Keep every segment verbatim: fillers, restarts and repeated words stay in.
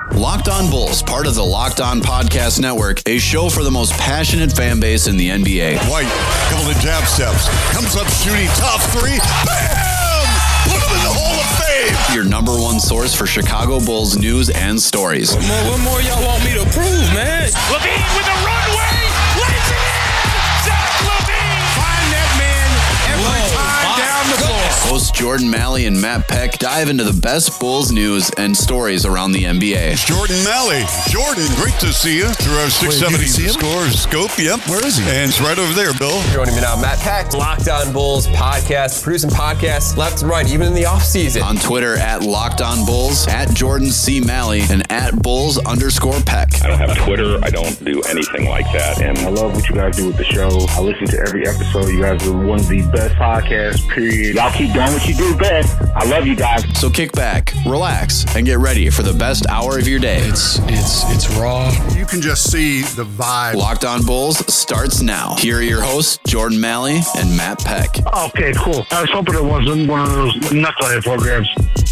Locked On Bulls, part of the Locked On Podcast Network, a show for the most passionate fan base in the N B A. White, couple of jab steps, comes up shooting, top three, bam! Put him in the Hall of Fame! Your number one source for Chicago Bulls news and stories. What more, what more y'all want me to prove, man? LaVine with a runway, lays it in! Zach LaVine! Find that man every Whoa, time my down the floor. Hosts Jordan Malley and Matt Peck dive into the best Bulls news and stories around the N B A. Jordan Malley. Jordan, great to see you through our six seventy score scope. Yep. Where is he? And it's right over there, Bill. Joining me now, Matt Peck, Locked On Bulls podcast, producing podcasts left and right, even in the offseason. On Twitter at Locked On Bulls, at Jordan C. Malley, and at Bulls underscore Peck. I don't have Twitter. I don't do anything like that. And I love what you guys do with the show. I listen to every episode. You guys are one of the best podcasts, period. Y'all keep doing what you do best. I love you guys. So kick back, relax, and get ready for the best hour of your day. It's it's it's raw. You can just see the vibe. Locked On Bulls starts now. Here are your hosts, Jordan Malley and Matt Peck. Okay, cool. I was hoping it wasn't one of those knucklehead programs.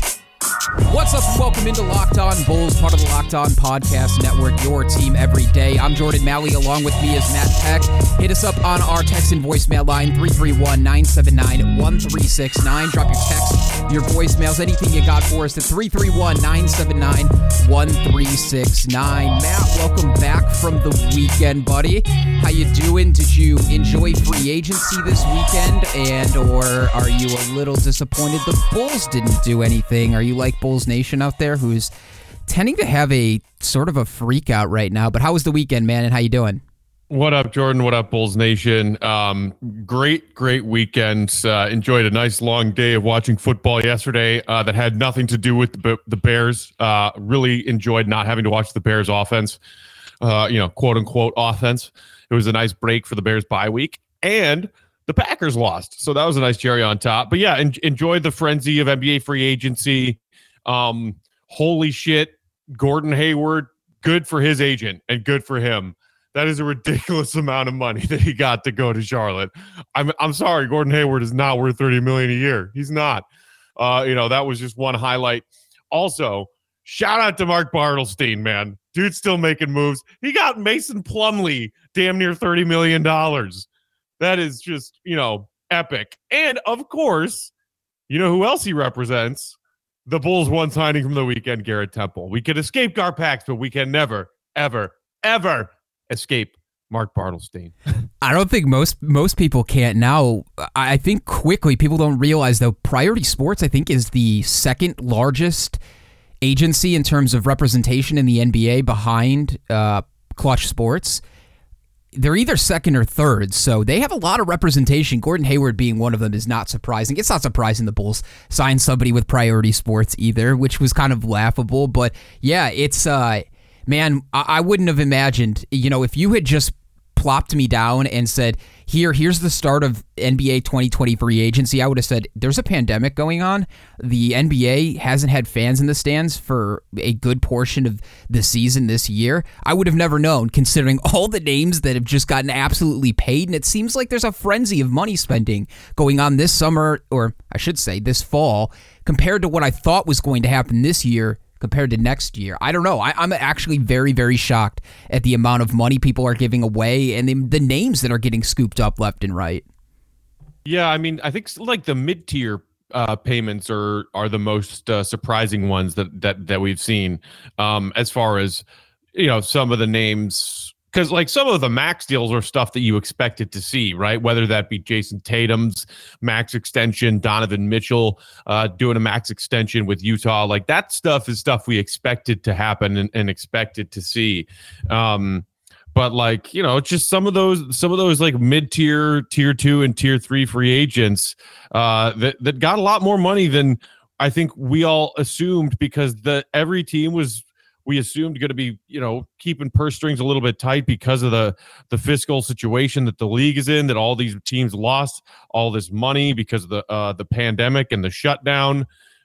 What's up and welcome into Locked On Bulls, part of the Locked On Podcast Network, your team every day. I'm Jordan Malley, along with me is Matt Peck. Hit us up on our text and voicemail line, three three one, nine seven nine, one three six nine. Drop your text, your voicemails, anything you got for us at three three one, nine seven nine, one three six nine. Matt, welcome back from the weekend, buddy. How you doing? Did you enjoy free agency this weekend? And or are you a little disappointed the Bulls didn't do anything? Are you like Bulls Nation out there who's tending to have a sort of a freak out right now? But how was the weekend, man, and how you doing? What up, Jordan? What up, Bulls Nation? Um, great, great weekend. Uh, enjoyed a nice long day of watching football yesterday uh, that had nothing to do with the, the Bears. Uh, really enjoyed not having to watch the Bears offense, uh, you know, quote unquote offense. It was a nice break for the Bears bye week, and the Packers lost. So that was a nice cherry on top. But yeah, en- enjoyed the frenzy of N B A free agency. Um, holy shit, Gordon Hayward, good for his agent and good for him. That is a ridiculous amount of money that he got to go to Charlotte. I'm I'm sorry, Gordon Hayward is not worth thirty million dollars a year. He's not. Uh, you know, that was just one highlight. Also, shout out to Mark Bartelstein, man. Dude's still making moves. He got Mason Plumlee damn near thirty million dollars. That is just, you know, epic. And of course, you know who else he represents? The Bulls one signing from the weekend, Garrett Temple. We could escape Garpax, but we can never, ever, ever escape Mark Bartelstein. I don't think most most people can't now. I think quickly people don't realize, though, Priority Sports, I think, is the second largest agency in terms of representation in the N B A behind uh, Clutch Sports. They're either second or third, so they have a lot of representation. Gordon Hayward being one of them is not surprising. It's not surprising the Bulls signed somebody with Priority Sports either, which was kind of laughable. But yeah, it's, uh, man, I, I wouldn't have imagined, you know, if you had just plopped me down and said, here, here's the start of N B A twenty twenty free agency, I would have said, there's a pandemic going on. The N B A hasn't had fans in the stands for a good portion of the season this year. I would have never known, considering all the names that have just gotten absolutely paid, and it seems like there's a frenzy of money spending going on this summer, or I should say this fall, compared to what I thought was going to happen this year compared to next year. I don't know. I, I'm actually very, very shocked at the amount of money people are giving away and the, the names that are getting scooped up left and right. Yeah, I mean, I think like the mid-tier uh, payments are are the most uh, surprising ones that that that we've seen. Um, as far as, you know, some of the names, because like some of the max deals are stuff that you expected to see, right? Whether that be Jason Tatum's max extension, Donovan Mitchell uh, doing a max extension with Utah, like that stuff is stuff we expected to happen and, and expected to see. Um, but like, you know, just some of those, some of those like mid-tier, tier two and tier three free agents uh, that that got a lot more money than I think we all assumed, because the every team was. We assumed going to be, you know, keeping purse strings a little bit tight because of the the fiscal situation that the league is in, that all these teams lost all this money because of the uh, the pandemic and the shutdown.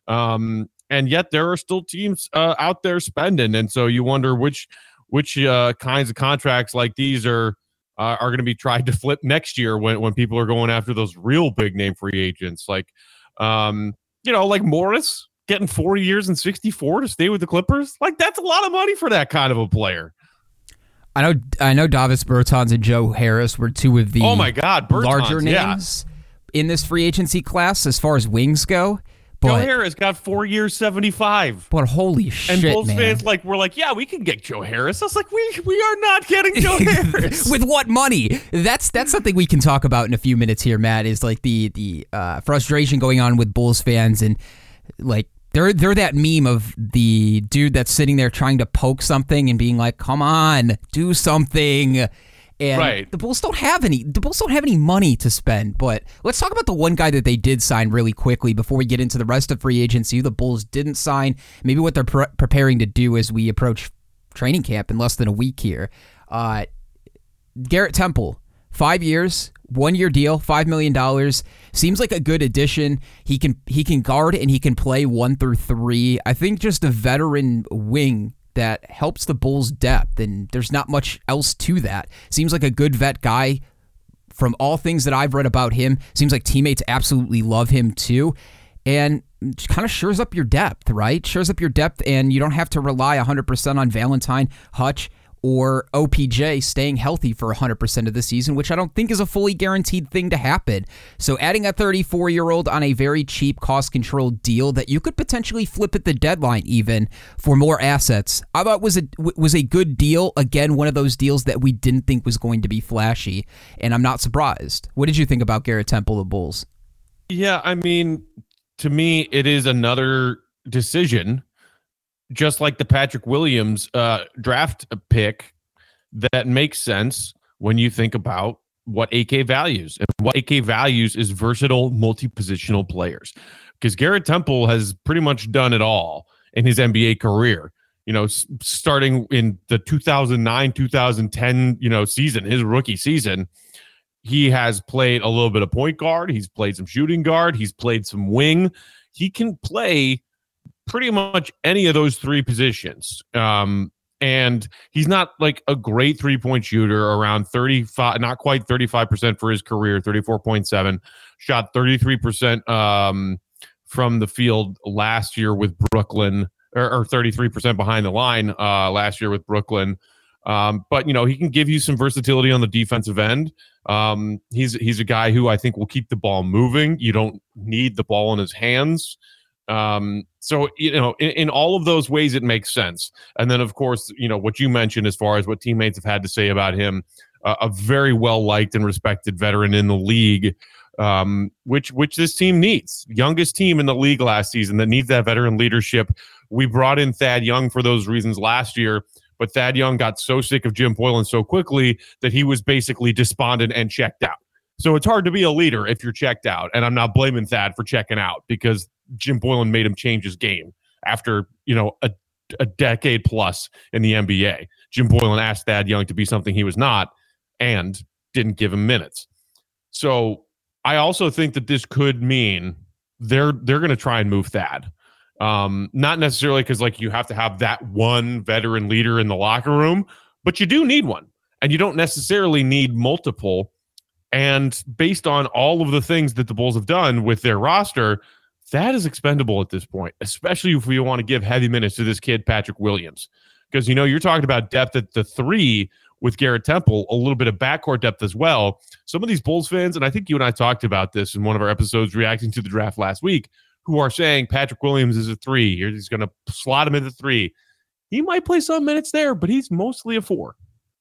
Um, and yet there are still teams uh, out there spending. And so you wonder which which uh, kinds of contracts like these are uh, are going to be tried to flip next year when, when people are going after those real big name free agents like, um, you know, like Morris. getting four years and sixty-four to stay with the Clippers. Like, that's a lot of money for that kind of a player. I know I know Davis Bertans and Joe Harris were two of the oh my God, Bertans, larger names yeah. in this free agency class as far as wings go. But, Joe Harris got four years, seventy-five. But holy shit, and Bulls man. fans like we're like, yeah, we can get Joe Harris. I was like, we we are not getting Joe Harris. With what money? That's that's something we can talk about in a few minutes here, Matt, is like the the uh, frustration going on with Bulls fans, and like they're they're that meme of the dude that's sitting there trying to poke something and being like, come on, do something. And right. the Bulls don't have any. The Bulls don't have any money to spend. But let's talk about the one guy that they did sign really quickly before we get into the rest of free agency. Who the Bulls didn't sign. Maybe what they're pre- preparing to do as we approach training camp in less than a week here. Uh, Garrett Temple, five years, one year deal, five million dollars. Seems like a good addition. He can he can guard and he can play one through three. I think just a veteran wing that helps the Bulls' depth, and there's not much else to that. Seems like a good vet guy. From all things that I've read about him, seems like teammates absolutely love him too, and kind of shores up your depth, right? Shores up your depth, and you don't have to rely one hundred percent on Valentine, Hutch, or O P J staying healthy for one hundred percent of the season, which I don't think is a fully guaranteed thing to happen. So adding a thirty-four-year-old on a very cheap, cost-controlled deal that you could potentially flip at the deadline even for more assets, I thought was a, was a good deal. Again, one of those deals that we didn't think was going to be flashy, and I'm not surprised. What did you think about Garrett Temple, the Bulls? Yeah, I mean, to me, it is another decision, just like the Patrick Williams uh, draft pick, that makes sense when you think about what A K values. And what A K values is versatile, multi-positional players. Because Garrett Temple has pretty much done it all in his N B A career. You know, s- starting in the two thousand nine, two thousand ten, you know, season, his rookie season, he has played a little bit of point guard. He's played some shooting guard. He's played some wing. He can play pretty much any of those three positions. Um, and he's not like a great three-point shooter, around thirty-five, not quite thirty-five percent for his career, thirty-four point seven, shot thirty-three percent um, from the field last year with Brooklyn, or, or thirty-three percent behind the line uh, last year with Brooklyn. Um, but, you know, he can give you some versatility on the defensive end. Um, he's, he's a guy who I think will keep the ball moving. You don't need the ball in his hands. Um, so, you know, in, in all of those ways, it makes sense. And then, of course, you know, what you mentioned as far as what teammates have had to say about him, uh, a very well-liked and respected veteran in the league, um, which, which this team needs. Youngest team in the league last season that needs that veteran leadership. We brought in Thad Young for those reasons last year, but Thad Young got so sick of Jim Boylen so quickly that he was basically despondent and checked out. So it's hard to be a leader if you're checked out. And I'm not blaming Thad for checking out, because Jim Boylen made him change his game after, you know, a, a decade plus in the N B A. Jim Boylen asked Thad Young to be something he was not and didn't give him minutes. So I also think that this could mean they're they're going to try and move Thad. Um, not necessarily because like you have to have that one veteran leader in the locker room, but you do need one, and you don't necessarily need multiple. And based on all of the things that the Bulls have done with their roster, that is expendable at this point, especially if we want to give heavy minutes to this kid, Patrick Williams. Because, you know, you're talking about depth at the three with Garrett Temple, a little bit of backcourt depth as well. Some of these Bulls fans, and I think you and I talked about this in one of our episodes reacting to the draft last week, who are saying Patrick Williams is a three. He's going to slot him into three. He might play some minutes there, but he's mostly a four.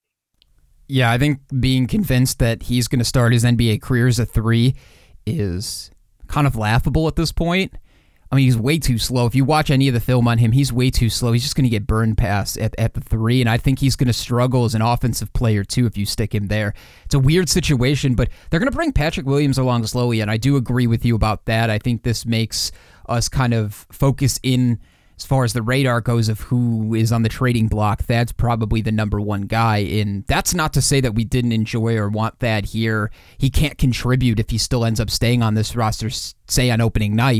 Yeah, I think being convinced that he's going to start his N B A career as a three is kind of laughable at this point. I mean, he's way too slow. If you watch any of the film on him, he's way too slow. He's just going to get burned past at, at the three, and I think he's going to struggle as an offensive player, too, if you stick him there. It's a weird situation, but they're going to bring Patrick Williams along slowly, and I do agree with you about that. I think this makes us kind of focus in, as far as the radar goes, of who is on the trading block. Thad's probably the number one guy, and that's not to say that we didn't enjoy or want Thad here. He can't contribute if he still ends up staying on this roster, say on opening night.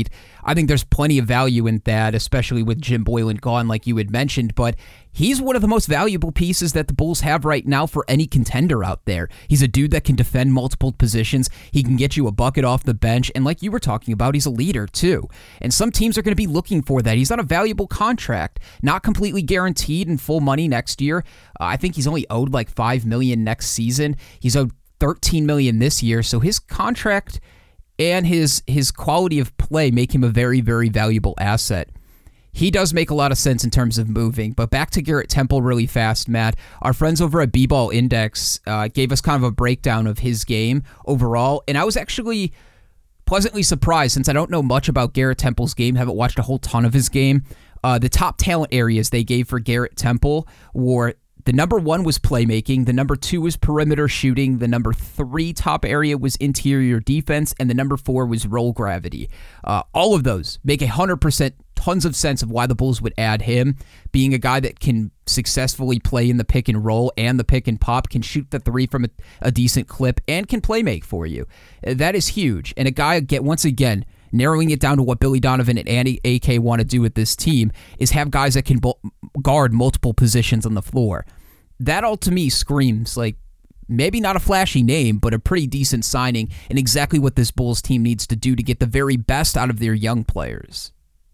I think there's plenty of value in that, especially with Jim Boylen gone, like you had mentioned. But he's one of the most valuable pieces that the Bulls have right now for any contender out there. He's a dude that can defend multiple positions. He can get you a bucket off the bench. And like you were talking about, he's a leader too. And some teams are going to be looking for that. He's on a valuable contract, not completely guaranteed in full money next year. Uh, I think he's only owed like five million dollars next season. He's owed thirteen million dollars this year. So his contract and his his quality of play make him a very, very valuable asset. He does make a lot of sense in terms of moving, but back to Garrett Temple really fast, Matt. Our friends over at B-Ball Index uh, gave us kind of a breakdown of his game overall, and I was actually pleasantly surprised since I don't know much about Garrett Temple's game, haven't watched a whole ton of his game. Uh, the top talent areas they gave for Garrett Temple were the number one was playmaking, the number two was perimeter shooting, the number three top area was interior defense, and the number four was roll gravity. Uh, all of those make one hundred percent tons of sense of why the Bulls would add him, being a guy that can successfully play in the pick and roll and the pick and pop, can shoot the three from a, a decent clip, and can play make for you. That is huge. And a guy, get once again, narrowing it down to what Billy Donovan and Andy A K want to do with this team is have guys that can bo- guard multiple positions on the floor. That all to me screams like maybe not a flashy name, but a pretty decent signing and exactly what this Bulls team needs to do to get the very best out of their young players.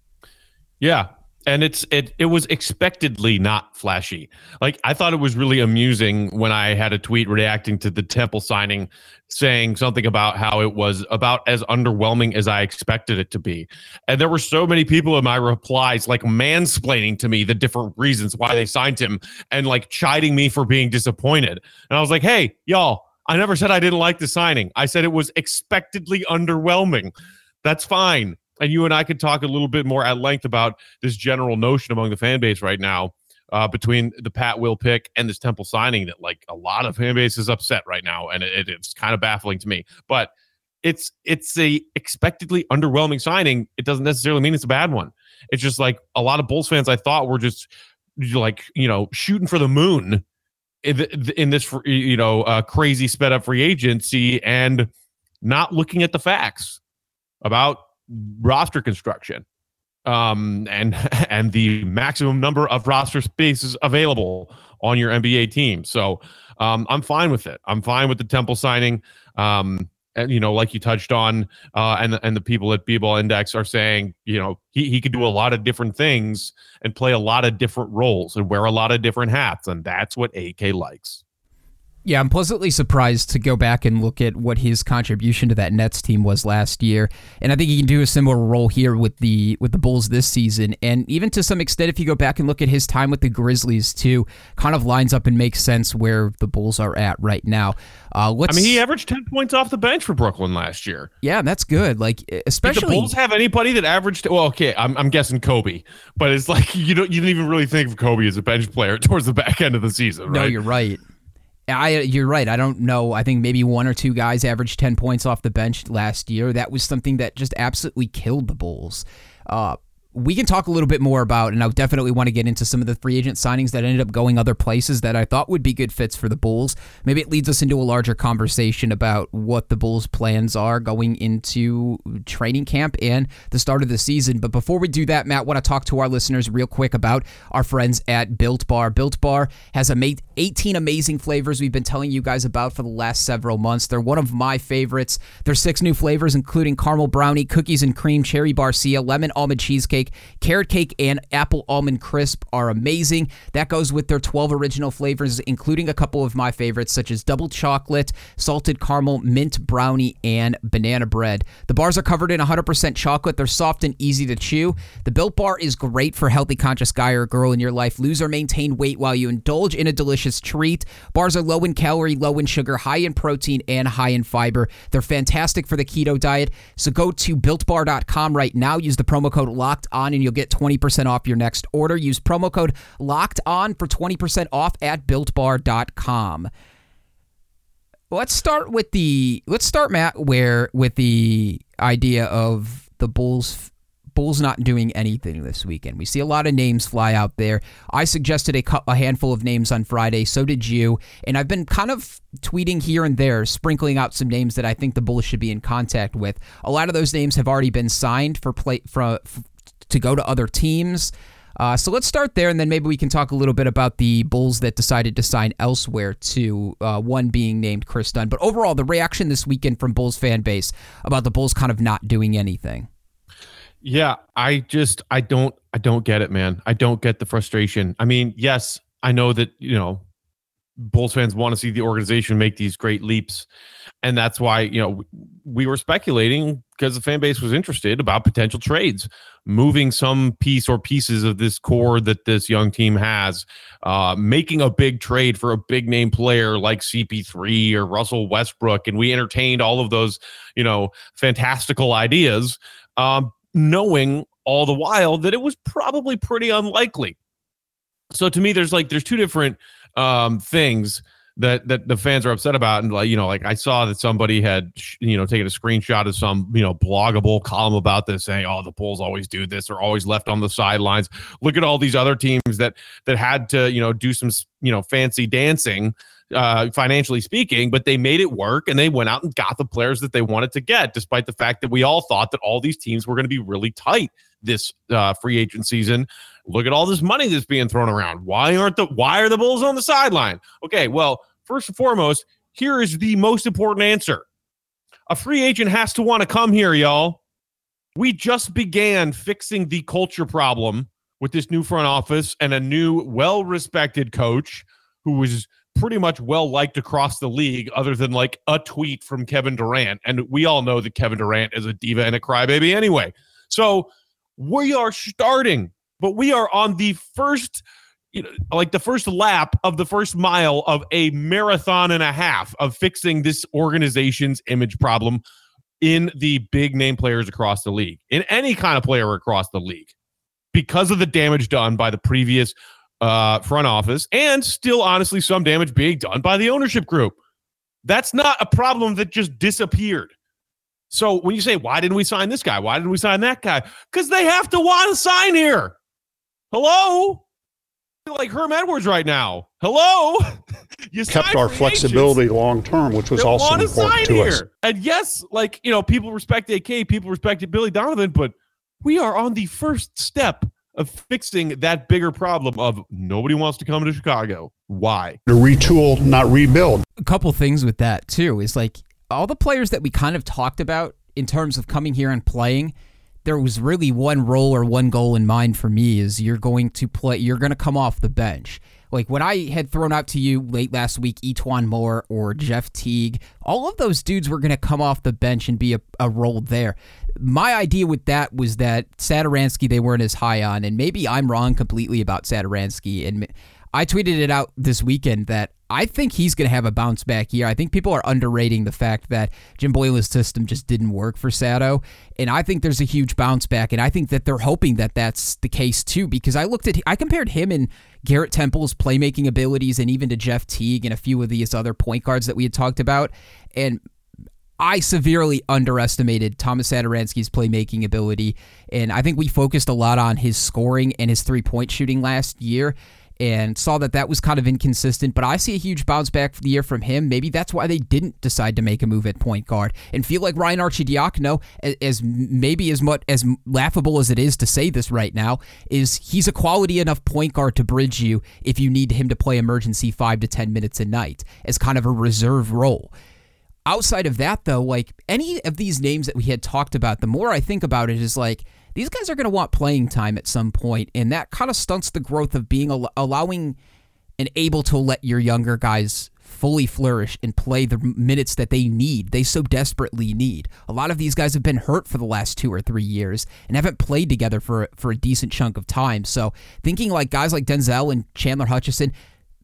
Yeah. And it's it it was expectedly not flashy. Like, I thought it was really amusing when I had a tweet reacting to the Temple signing saying something about how it was about as underwhelming as I expected it to be. And there were so many people in my replies like mansplaining to me the different reasons why they signed him and like chiding me for being disappointed. And I was like, hey, y'all, I never said I didn't like the signing. I said it was expectedly underwhelming. That's fine. And you and I could talk a little bit more at length about this general notion among the fan base right now uh, between the Pat Will pick and this Temple signing that like a lot of fan base is upset right now. And it, it's kind of baffling to me. But it's it's a expectedly underwhelming signing. It doesn't necessarily mean it's a bad one. It's just like a lot of Bulls fans I thought were just like, you know, shooting for the moon in, the, in this, you know, uh, crazy sped up free agency and not looking at the facts about roster construction um, and and the maximum number of roster spaces available on your N B A team. So um, I'm fine with it. I'm fine with the Temple signing. Um, and, you know, like you touched on, uh, and, and the people at B-Ball Index are saying, you know, he, he could do a lot of different things and play a lot of different roles and wear a lot of different hats. And that's what A K likes. Yeah, I'm pleasantly surprised to go back and look at what his contribution to that Nets team was last year, and I think he can do a similar role here with the with the Bulls this season, and even to some extent, if you go back and look at his time with the Grizzlies too, kind of lines up and makes sense where the Bulls are at right now. Uh, let's, I mean, he averaged ten points off the bench for Brooklyn last year. Yeah, that's good. Like, especially did the Bulls have anybody that averaged? Well, okay, I'm I'm guessing Kobe, but it's like you don't you didn't even really think of Kobe as a bench player towards the back end of the season, right? No, you're right. I, you're right. I don't know. I think maybe one or two guys averaged ten points off the bench last year. That was something that just absolutely killed the Bulls. Uh, we can talk a little bit more about, and I definitely want to get into some of the free agent signings that ended up going other places that I thought would be good fits for the Bulls. Maybe it leads us into a larger conversation about what the Bulls' plans are going into training camp and the start of the season. But before we do that, Matt, I want to talk to our listeners real quick about our friends at Built Bar. Built Bar has eighteen amazing flavors we've been telling you guys about for the last several months. They're one of my favorites. There's six new flavors, including caramel brownie, cookies and cream, cherry barcia, lemon almond cheesecake, carrot cake, and apple almond crisp are amazing. That goes with their twelve original flavors, including a couple of my favorites, such as double chocolate, salted caramel, mint brownie, and banana bread. The bars are covered in one hundred percent chocolate. They're soft and easy to chew. The Built Bar is great for a healthy, conscious guy or girl in your life. Lose or maintain weight while you indulge in a delicious treat. Bars are low in calorie, low in sugar, high in protein, and high in fiber. They're fantastic for the keto diet. So go to built bar dot com right now. Use the promo code LOCKED ON and you'll get twenty percent off your next order. Use promo code LOCKED ON for twenty percent off at built bar dot com. Let's start with the let's start Matt where with the idea of the Bulls Bulls not doing anything this weekend. We see a lot of names fly out there. I suggested a, cu- a handful of names on Friday, so did you, and I've been kind of tweeting here and there, sprinkling out some names that I think the Bulls should be in contact with. A lot of those names have already been signed for play for, for to go to other teams. Uh, so let's start there, and then maybe we can talk a little bit about the Bulls that decided to sign elsewhere too, uh, one being named Chris Dunn. But overall, the reaction this weekend from Bulls fan base about the Bulls kind of not doing anything. Yeah, I just, I don't, I don't get it, man. I don't get the frustration. I mean, yes, I know that, you know, Bulls fans want to see the organization make these great leaps. And that's why, you know, we were speculating because the fan base was interested about potential trades, moving some piece or pieces of this core that this young team has, uh, making a big trade for a big name player like C P three or Russell Westbrook. And we entertained all of those, you know, fantastical ideas, um, knowing all the while that it was probably pretty unlikely. So to me, there's like, there's two different um, things that that the fans are upset about. And like, you know, like I saw that somebody had, you know, taken a screenshot of some, you know, bloggable column about this saying, oh, the Bulls always do this. They're always left on the sidelines. Look at all these other teams that, that had to, you know, do some, you know, fancy dancing, uh, financially speaking, but they made it work and they went out and got the players that they wanted to get, despite the fact that we all thought that all these teams were going to be really tight this uh, free agent season. Look at all this money that's being thrown around. Why aren't the why are the Bulls on the sideline? Okay, well, first and foremost, here is the most important answer. A free agent has to want to come here, y'all. We just began fixing the culture problem with this new front office and a new, well-respected coach who was pretty much well-liked across the league, other than like a tweet from Kevin Durant. And we all know that Kevin Durant is a diva and a crybaby anyway. So we are starting, but we are on the first, you know, like the first lap of the first mile of a marathon and a half of fixing this organization's image problem in the big name players across the league, in any kind of player across the league, because of the damage done by the previous uh, front office, and still honestly some damage being done by the ownership group. That's not a problem that just disappeared. So when you say, why didn't we sign this guy? Why didn't we sign that guy? Because they have to want to sign here. Hello? Like Herm Edwards right now. Hello? You kept our flexibility long term, which was also important to us. And yes, like, you know, people respect A K, people respected Billy Donovan, but we are on the first step of fixing that bigger problem of nobody wants to come to Chicago. Why? To retool, not rebuild. A couple things with that too is like all the players that we kind of talked about in terms of coming here and playing, there was really one role or one goal in mind for me is you're going to play, you're going to come off the bench. Like when I had thrown out to you late last week, E'Twaun Moore or Jeff Teague, all of those dudes were going to come off the bench and be a, a role there. My idea with that was that Satoransky they weren't as high on, and maybe I'm wrong completely about Satoransky, and I tweeted it out this weekend that I think he's going to have a bounce back year. I think people are underrating the fact that Jim Boylan's system just didn't work for Sato, and I think there's a huge bounce back, and I think that they're hoping that that's the case too, because I looked at, I compared him and Garrett Temple's playmaking abilities and even to Jeff Teague and a few of these other point guards that we had talked about, and I severely underestimated Thomas Satoransky's playmaking ability, and I think we focused a lot on his scoring and his three-point shooting last year, and saw that that was kind of inconsistent, but I see a huge bounce back for the year from him. Maybe that's why they didn't decide to make a move at point guard and feel like Ryan Arcidiacono, as maybe as much as laughable as it is to say this right now, is he's a quality enough point guard to bridge you if you need him to play emergency five to ten minutes a night as kind of a reserve role. Outside of that, though, like any of these names that we had talked about, the more I think about it is like, these guys are going to want playing time at some point, and that kind of stunts the growth of being allowing and able to let your younger guys fully flourish and play the minutes that they need, they so desperately need. A lot of these guys have been hurt for the last two or three years and haven't played together for, for a decent chunk of time. So thinking like guys like Denzel and Chandler Hutchison,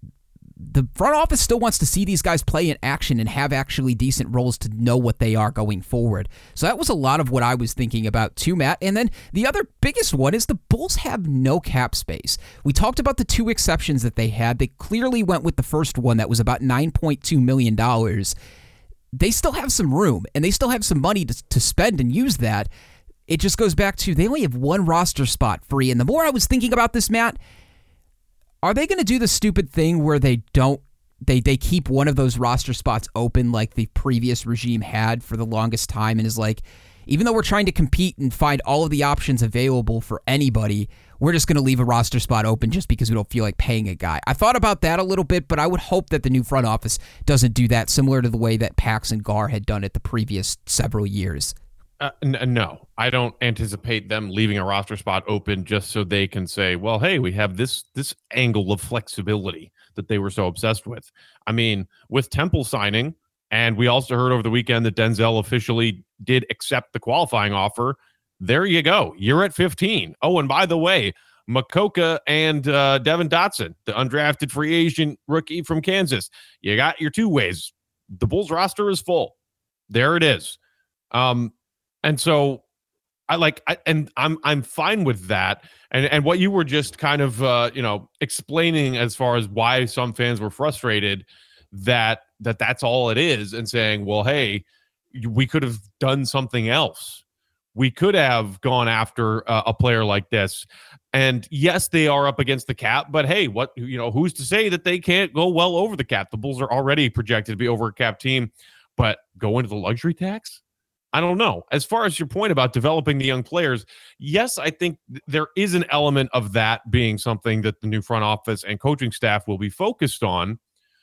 the front office still wants to see these guys play in action and have actually decent roles to know what they are going forward. So that was a lot of what I was thinking about too, Matt. And then the other biggest one is the Bulls have no cap space. We talked about the two exceptions that they had. They clearly went with the first one that was about nine point two million dollars. They still have some room, and they still have some money to, to spend and use that. it just goes back to they only have one roster spot free. And the more I was thinking about this, Matt, are they going to do the stupid thing where they don't, they they keep one of those roster spots open like the previous regime had for the longest time and is like, even though we're trying to compete and find all of the options available for anybody, we're just going to leave a roster spot open just because we don't feel like paying a guy. I thought about that a little bit, but I would hope that the new front office doesn't do that, similar to the way that Pax and Gar had done it the previous several years. Uh, n- no, I don't anticipate them leaving a roster spot open just so they can say, well, hey, we have this this angle of flexibility that they were so obsessed with. I mean, with Temple signing, and we also heard over the weekend that Denzel officially did accept the qualifying offer. There you go. You're at fifteen. Oh, and by the way, Makoka and uh, Devin Dotson, the undrafted free agent rookie from Kansas, you got your two ways. The Bulls roster is full. There it is. Um, and so I like, I, and I'm I'm fine with that. And and what you were just kind of uh, you know explaining as far as why some fans were frustrated that that that's all it is, and saying, well, hey, we could have done something else. We could have gone after uh, a player like this. And yes, they are up against the cap, but hey, what, you know, who's to say that they can't go well over the cap? The Bulls are already projected to be over a cap team, but go into the luxury tax? I don't know. As far as your point about developing the young players, yes, I think th- there is an element of that being something that the new front office and coaching staff will be focused on,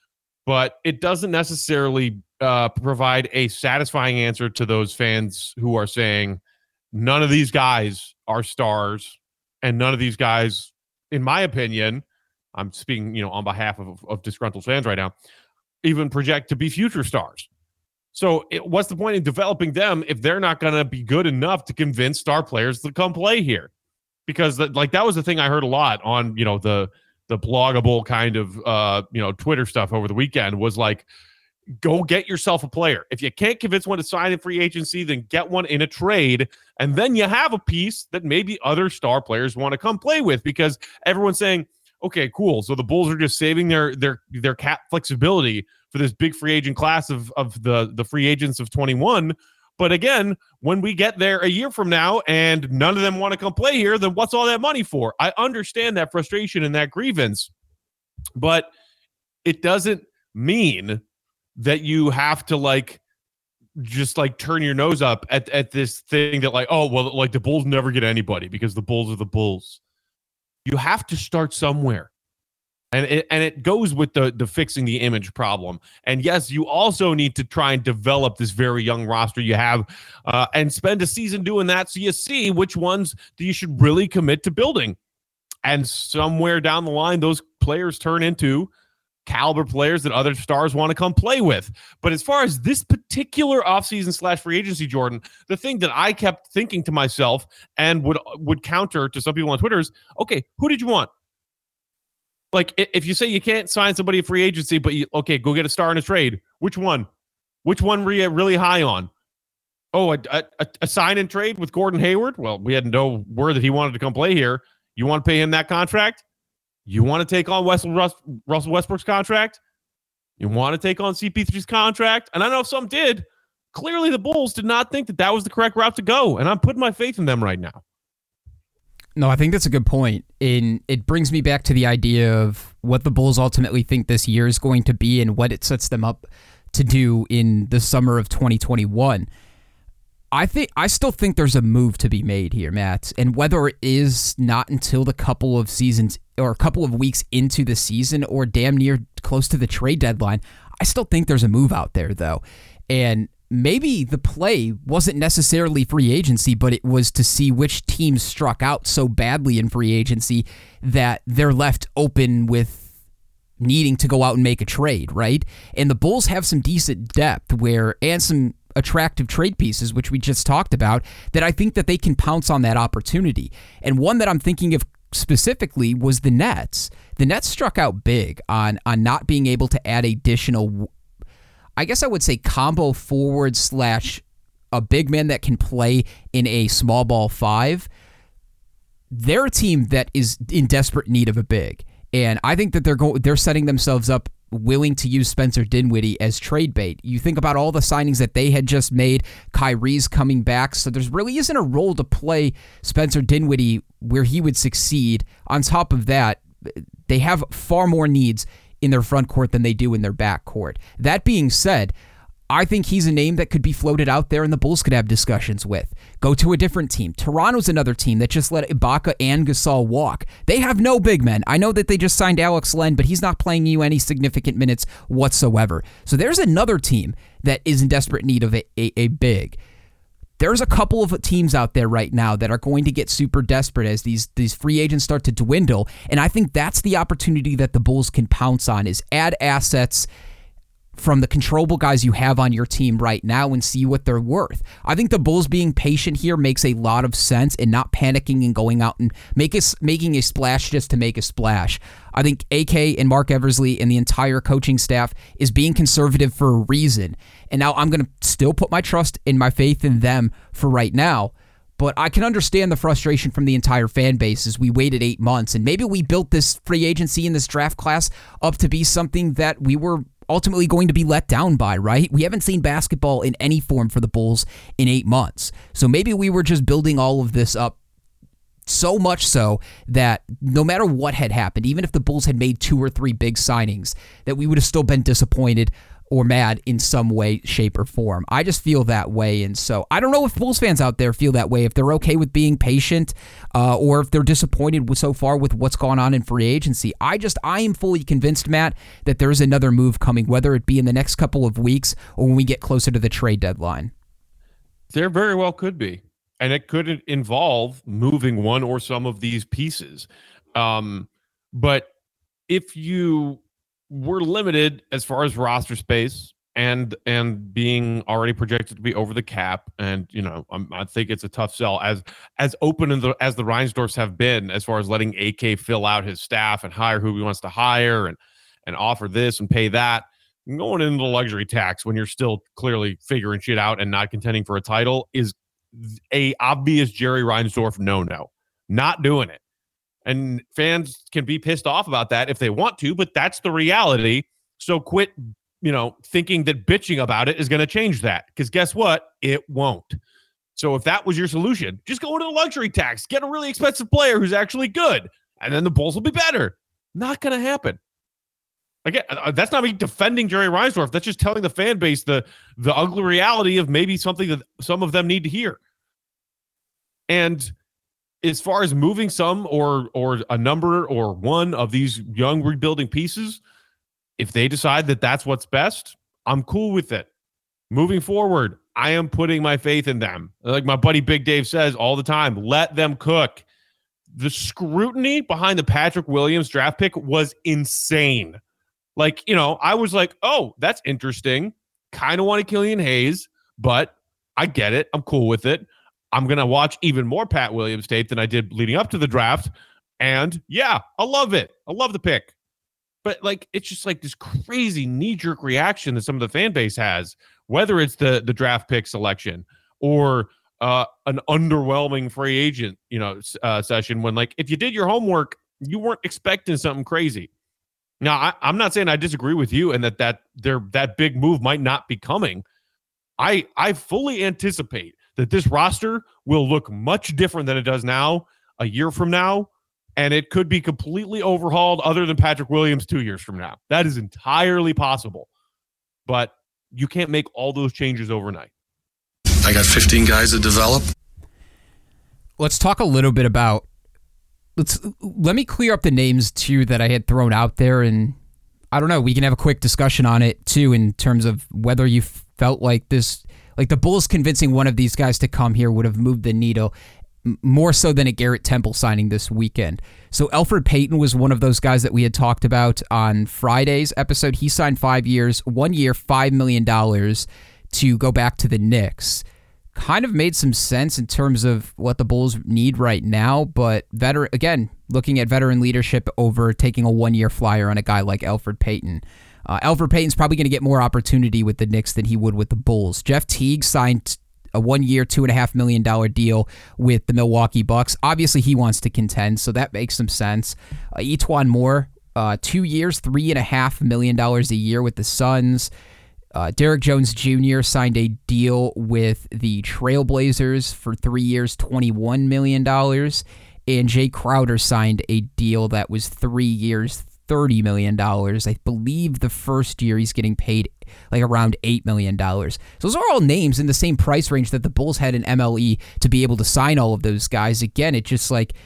but it doesn't necessarily uh, provide a satisfying answer to those fans who are saying, none of these guys are stars, and none of these guys, in my opinion, I'm speaking, you know, on behalf of, of disgruntled fans right now, even project to be future stars. So it, what's the point in developing them if they're not going to be good enough to convince star players to come play here? Because the, like that was the thing I heard a lot on, you know, the the bloggable kind of, uh, you know, Twitter stuff over the weekend was like, go get yourself a player. If you can't convince one to sign in free agency, then get one in a trade. And then you have a piece that maybe other star players want to come play with, because everyone's saying, okay, cool. So the Bulls are just saving their their their cap flexibility for this big free agent class of, of the, the free agents of twenty-one. But again, when we get there a year from now and none of them want to come play here, then what's all that money for? I understand that frustration and that grievance, but it doesn't mean that you have to like just like turn your nose up at, at this thing that like, oh, well, like the Bulls never get anybody because the Bulls are the Bulls. You have to start somewhere. And it, and it goes with the, the fixing the image problem. And yes, you also need to try and develop this very young roster you have uh, and spend a season doing that so you see which ones that you should really commit to building. And somewhere down the line, those players turn into caliber players that other stars want to come play with. But as far as this particular offseason slash free agency, Jordan, the thing that I kept thinking to myself and would would counter to some people on Twitter is, okay, who did you want? Like, if you say you can't sign somebody at free agency, but you, okay, go get a star in a trade, which one? Which one were you really high on? Oh, a, a, a sign and trade with Gordon Hayward? Well, we had no word that he wanted to come play here. You want to pay him that contract? You want to take on Russell, Russell Westbrook's contract? You want to take on C P three's contract? And I know some did. Clearly, the Bulls did not think that that was the correct route to go, and I'm putting my faith in them right now. No, I think that's a good point. And it brings me back to the idea of what the Bulls ultimately think this year is going to be and what it sets them up to do in the summer of twenty twenty-one. I think I still think there's a move to be made here, Matt. And whether it is not until the couple of seasons or a couple of weeks into the season or damn near close to the trade deadline, I still think there's a move out there, though. And maybe the play wasn't necessarily free agency, but it was to see which teams struck out so badly in free agency that they're left open with needing to go out and make a trade, right? And the Bulls have some decent depth where, and some attractive trade pieces, which we just talked about, that I think that they can pounce on that opportunity. And one that I'm thinking of specifically was the Nets. The Nets struck out big on, on not being able to add additional, I guess I would say combo forward slash a big man that can play in a small ball five. They're a team that is in desperate need of a big. And I think that they're going, they're setting themselves up willing to use Spencer Dinwiddie as trade bait. You think about all the signings that they had just made, Kyrie's coming back, so there's really isn't a role to play Spencer Dinwiddie where he would succeed. On top of that, they have far more needs in their front court than they do in their back court. That being said, I think he's a name that could be floated out there and the Bulls could have discussions with. Go to a different team. Toronto's another team that just let Ibaka and Gasol walk. They have no big men. I know that they just signed Alex Len, but he's not playing you any significant minutes whatsoever. So there's another team that is in desperate need of a, a, a big. There's a couple of teams out there right now that are going to get super desperate as these, these free agents start to dwindle, and I think that's the opportunity that the Bulls can pounce on, is add assets from the controllable guys you have on your team right now and see what they're worth. I think the Bulls being patient here makes a lot of sense and not panicking and going out and make a, making a splash just to make a splash. I think A K and Mark Eversley and the entire coaching staff is being conservative for a reason. And now I'm going to still put my trust and my faith in them for right now. But I can understand the frustration from the entire fan base as we waited eight months and maybe we built this free agency and this draft class up to be something that we were ultimately going to be let down by, right? We haven't seen basketball in any form for the Bulls in eight months. So maybe we were just building all of this up so much so that no matter what had happened, even if the Bulls had made two or three big signings, that we would have still been disappointed or mad in some way, shape, or form. I just feel that way, and so I don't know if Bulls fans out there feel that way, if they're okay with being patient, uh, or if they're disappointed with, so far with what's gone on in free agency. I just, I am fully convinced, Matt, that there's another move coming, whether it be in the next couple of weeks or when we get closer to the trade deadline. There very well could be, and it could involve moving one or some of these pieces. Um, but if you we're limited as far as roster space and and being already projected to be over the cap, and you know I'm, I think it's a tough sell as as open as the, as the Reinsdorfs have been as far as letting A K fill out his staff and hire who he wants to hire and and offer this and pay that. Going into the luxury tax when you're still clearly figuring shit out and not contending for a title is a obvious Jerry Reinsdorf no-no. Not doing it. And fans can be pissed off about that if they want to, but that's the reality. So quit, you know, thinking that bitching about it is going to change that. Because guess what? It won't. So if that was your solution, just go into the luxury tax, get a really expensive player who's actually good, and then the Bulls will be better. Not going to happen. Again, that's not me defending Jerry Reinsdorf. That's just telling the fan base the the ugly reality of maybe something that some of them need to hear. And as far as moving some or or a number or one of these young rebuilding pieces, if they decide that that's what's best, I'm cool with it. Moving forward, I am putting my faith in them. Like my buddy Big Dave says all the time, let them cook. The scrutiny behind the Patrick Williams draft pick was insane. Like, you know, I was like, oh, that's interesting. Kind of wanted Killian Hayes, but I get it. I'm cool with it. I'm going to watch even more Pat Williams tape than I did leading up to the draft. And yeah, I love it. I love the pick. But like, it's just like this crazy knee-jerk reaction that some of the fan base has, whether it's the, the draft pick selection or uh, an underwhelming free agent, you know, uh, session when like, if you did your homework, you weren't expecting something crazy. Now, I, I'm not saying I disagree with you and that that there that big move might not be coming. I I fully anticipate that this roster will look much different than it does now a year from now, and it could be completely overhauled other than Patrick Williams two years from now. That is entirely possible, but you can't make all those changes overnight. I got fifteen guys to develop. Let's talk a little bit about Let's let me clear up the names too that I had thrown out there, and I don't know. We can have a quick discussion on it too, in terms of whether you felt like this, like the Bulls convincing one of these guys to come here would have moved the needle more so than a Garrett Temple signing this weekend. So Elfrid Payton was one of those guys that we had talked about on Friday's episode. He signed five years, one year, five million dollars to go back to the Knicks. Kind of made some sense in terms of what the Bulls need right now, but veteran again, looking at veteran leadership over taking a one-year flyer on a guy like Elfrid Payton. Uh, Elfrid Payton's probably going to get more opportunity with the Knicks than he would with the Bulls. Jeff Teague signed a one-year, two and a half million dollar deal with the Milwaukee Bucks. Obviously, he wants to contend, so that makes some sense. Uh, Etuan Moore Uh, two years, three and a half million dollars a year with the Suns. Uh, Derrick Jones Junior signed a deal with the Trailblazers for three years, twenty-one million dollars. And Jay Crowder signed a deal that was three years, thirty million dollars. I believe the first year he's getting paid like around eight million dollars. So those are all names in the same price range that the Bulls had in M L E to be able to sign all of those guys. Again, it just like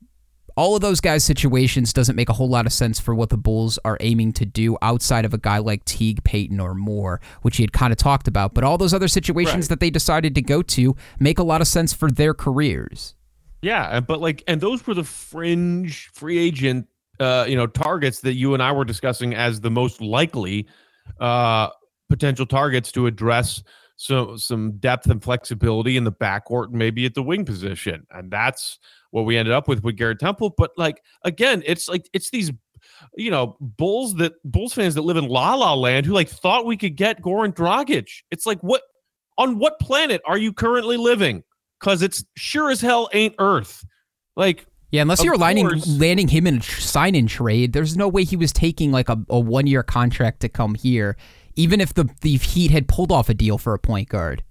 all of those guys' situations doesn't make a whole lot of sense for what the Bulls are aiming to do outside of a guy like Teague, Payton, or Moore, which he had kind of talked about. But all those other situations right. that they decided to go to make a lot of sense for their careers. Yeah, but like, and those were the fringe free agent, uh, you know, targets that you and I were discussing as the most likely uh, potential targets to address so some depth and flexibility in the backcourt, maybe at the wing position, and that's what we ended up with with Garrett Temple. But like, again, it's like it's these, you know, Bulls that Bulls fans that live in La La Land who like thought we could get Goran Dragic. It's like, what on what planet are you currently living? Because it's sure as hell ain't Earth. Like, yeah, unless you're landing, landing him in a sign-in trade, there's no way he was taking like a, a one-year contract to come here, even if the, the Heat had pulled off a deal for a point guard.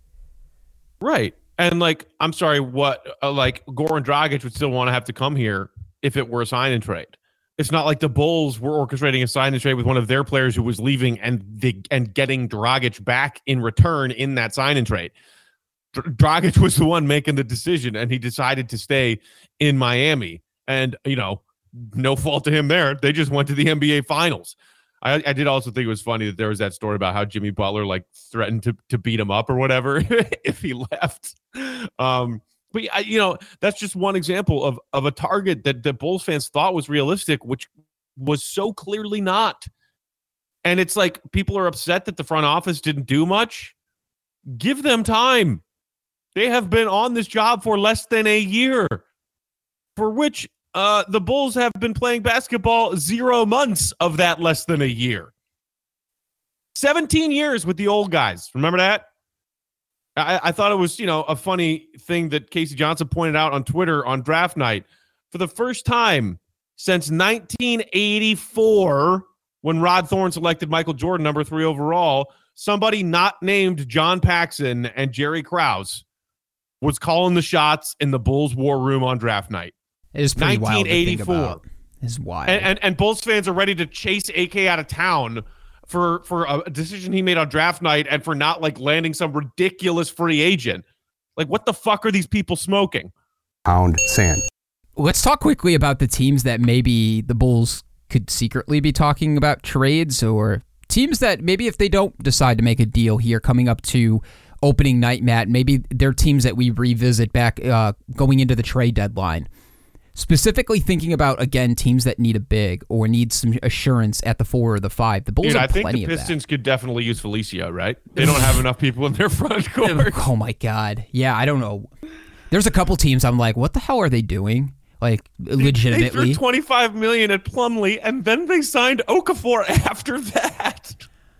Right. And like, I'm sorry, what, uh, like Goran Dragic would still want to have to come here if it were a sign-in trade. It's not like the Bulls were orchestrating a sign-in trade with one of their players who was leaving and the, and getting Dragic back in return in that sign-in trade. Dragic was the one making the decision, and he decided to stay in Miami. And, you know, no fault to him there. They just went to the N B A Finals. I, I did also think it was funny that there was that story about how Jimmy Butler, like, threatened to, to beat him up or whatever if he left. Um, but, I, you know, that's just one example of, of a target that the Bulls fans thought was realistic, which was so clearly not. And it's like people are upset that the front office didn't do much. Give them time. They have been on this job for less than a year, for which uh, the Bulls have been playing basketball zero months of that less than a year. seventeen years with the old guys. Remember that? I, I thought it was, you know, a funny thing that Casey Johnson pointed out on Twitter on draft night. For the first time since nineteen eighty-four, when Rod Thorne selected Michael Jordan number three overall, somebody not named John Paxson and Jerry Krause was calling the shots in the Bulls war room on draft night. It is pretty wild to think about. It's wild. And, and and Bulls fans are ready to chase A K out of town for, for a decision he made on draft night and for not like landing some ridiculous free agent. Like, what the fuck are these people smoking? Pound sand. Let's talk quickly about the teams that maybe the Bulls could secretly be talking about trades, or teams that maybe if they don't decide to make a deal here coming up to opening night, Matt, maybe they're teams that we revisit back uh, going into the trade deadline. Specifically thinking about, again, teams that need a big or need some assurance at the four or the five. The Bulls Dude, have I think plenty the of Pistons that. could definitely use Felicio, right? They don't have enough people in their front court. Oh, my God. Yeah, I don't know. There's a couple teams I'm like, what the hell are they doing? Like, legitimately. They threw twenty-five million dollars at Plumlee, and then they signed Okafor after that.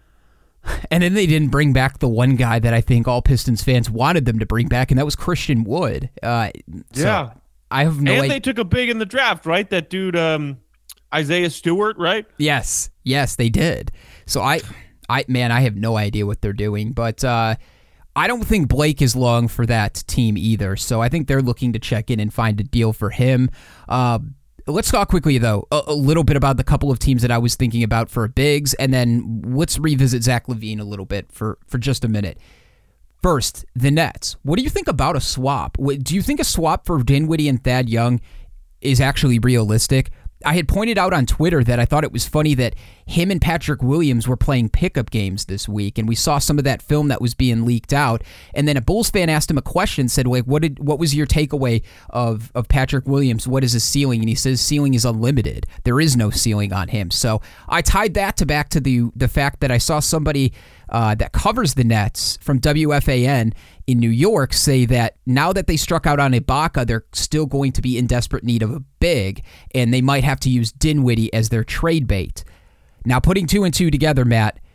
And then they didn't bring back the one guy that I think all Pistons fans wanted them to bring back, and that was Christian Wood. Uh, so yeah. I have no And idea. they took a big in the draft, right? That dude, um, Isaiah Stewart, right? Yes. Yes, they did. So I, I man, I have no idea what they're doing, but uh, I don't think Blake is long for that team either. So I think they're looking to check in and find a deal for him. Uh, Let's talk quickly, though, a, a little bit about the couple of teams that I was thinking about for bigs, and then let's revisit Zach LaVine a little bit for, for just a minute. First, the Nets. What do you think about a swap? Do you think a swap for Dinwiddie and Thad Young is actually realistic? I had pointed out on Twitter that I thought it was funny that him and Patrick Williams were playing pickup games this week, and we saw some of that film that was being leaked out. And then a Bulls fan asked him a question, said, like, what did what was your takeaway of, of Patrick Williams? What is his ceiling? And he says ceiling is unlimited. There is no ceiling on him. So I tied that to back to the the fact that I saw somebody uh, that covers the Nets from W F A N in New York say that now that they struck out on Ibaka, they're still going to be in desperate need of a big, and they might have to use Dinwiddie as their trade bait. Now, putting two and two together, Matt,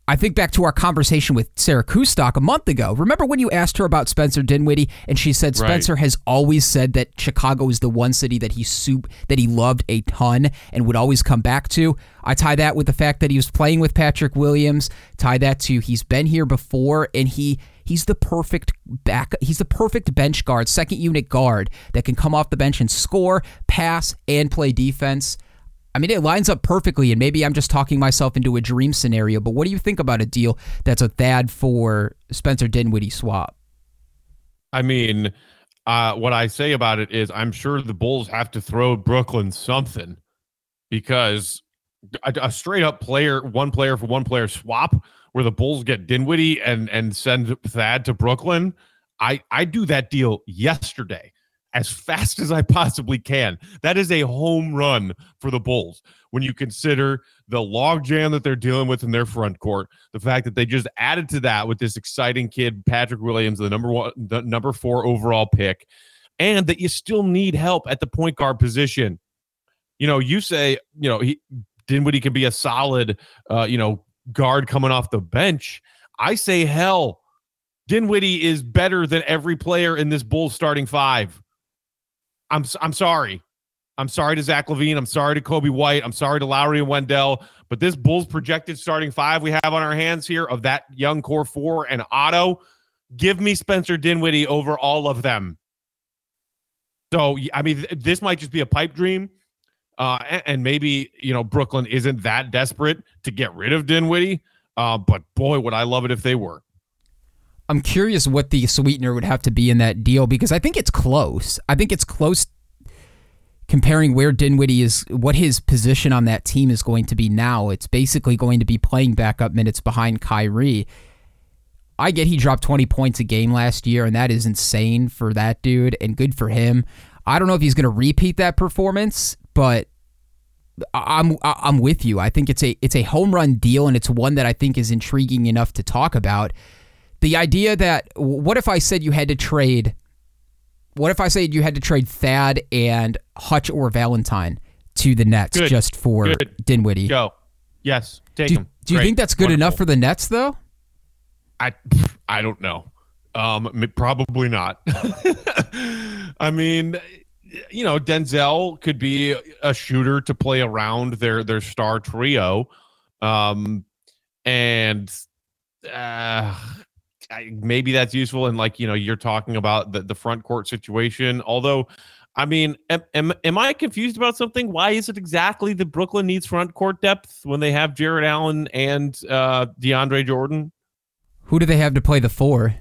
I think back to our conversation with Sarah Kustok a month ago. Remember when you asked her about Spencer Dinwiddie, and she said Spencer right. has always said that Chicago is the one city that he soup that he loved a ton and would always come back to. I tie that with the fact that he was playing with Patrick Williams. Tie that to he's been here before, and he he's the perfect back. He's the perfect bench guard, second unit guard that can come off the bench and score, pass, and play defense. I mean, it lines up perfectly, and maybe I'm just talking myself into a dream scenario, but what do you think about a deal that's a Thad for Spencer Dinwiddie swap? I mean, uh, what I say about it is I'm sure the Bulls have to throw Brooklyn something, because a, a straight-up player, one player for one player swap where the Bulls get Dinwiddie and, and send Thad to Brooklyn, I, I do that deal yesterday. As fast as I possibly can. That is a home run for the Bulls when you consider the logjam that they're dealing with in their front court, the fact that they just added to that with this exciting kid, Patrick Williams, the number one, the number four overall pick, and that you still need help at the point guard position. You know, you say, you know, he, Dinwiddie can be a solid, uh, you know, guard coming off the bench. I say, hell, Dinwiddie is better than every player in this Bulls starting five. I'm I'm sorry. I'm sorry to Zach LaVine. I'm sorry to Kobe White. I'm sorry to Lowry and Wendell. But this Bulls projected starting five we have on our hands here of that young core four and Otto, give me Spencer Dinwiddie over all of them. So, I mean, this might just be a pipe dream. Uh, and, and maybe, you know, Brooklyn isn't that desperate to get rid of Dinwiddie. Uh, but, boy, would I love it if they were. I'm curious what the sweetener would have to be in that deal, because I think it's close. I think it's close comparing where Dinwiddie is, what his position on that team is going to be now. It's basically going to be playing backup minutes behind Kyrie. I get he dropped twenty points a game last year, and that is insane for that dude, and good for him. I don't know if he's going to repeat that performance, but I'm I'm with you. I think it's a it's a home run deal, and it's one that I think is intriguing enough to talk about. The idea that, what if I said you had to trade, what if I said you had to trade Thad and Hutch or Valentine to the Nets good. just for good. Dinwiddie? Go. Yes, take do, him. Do you Great. think that's good Wonderful. enough for the Nets, though? I I don't know. Um, probably not. I mean, you know, Denzel could be a shooter to play around their their star trio, um, and uh, I, maybe that's useful. And like, you know, you're talking about the, the front court situation. Although, I mean, am, am am I confused about something? Why is it exactly that Brooklyn needs front court depth when they have Jarrett Allen and uh, DeAndre Jordan? Who do they have to play the four?